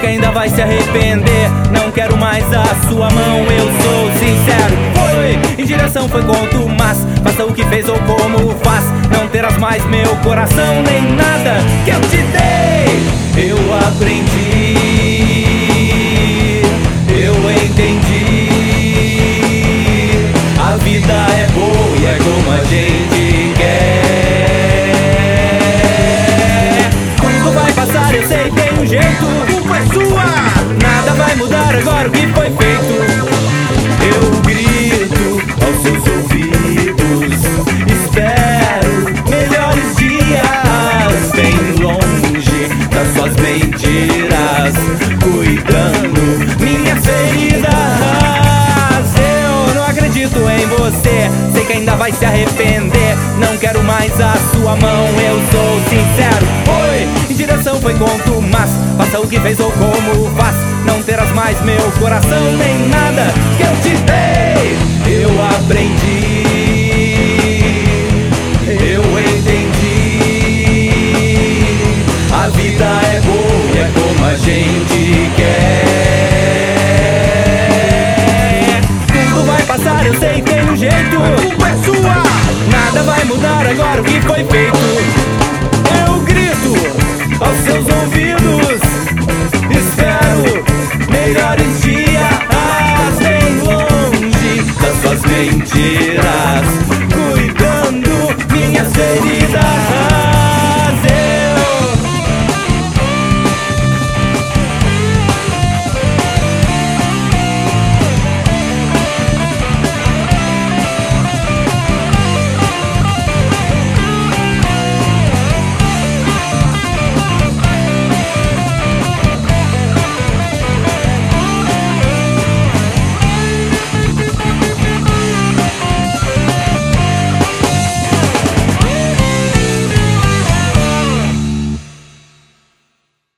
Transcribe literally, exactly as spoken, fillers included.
que ainda vai se arrepender. Não quero mais a sua mão, eu sou sincero. Foi, em direção foi conto, mas faça o que fez ou como faz. Não terás mais meu coração, nem nada que eu te dei. Eu aprendi, eu entendi. A vida é boa e é como a gente quer. Tudo vai passar, eu sei, tem um jeito. Culpa é sua! Nada vai mudar agora o que foi feito. Eu grito aos seus ouvidos, espero melhores dias, bem longe das suas mentiras, cuidando minhas feridas. Eu não acredito em você, sei que ainda vai se arrepender. Não quero mais a sua mão, eu sou sincero. Foi, em direção foi conto, mas faça o que fez ou como faz. Não terás mais meu coração, nem nada que eu te dei. Eu aprendi, eu entendi. A vida é boa e é como a gente quer. Tudo vai passar, eu sei, tem um jeito. A culpa é sua! Nada vai mudar agora o que foi feito.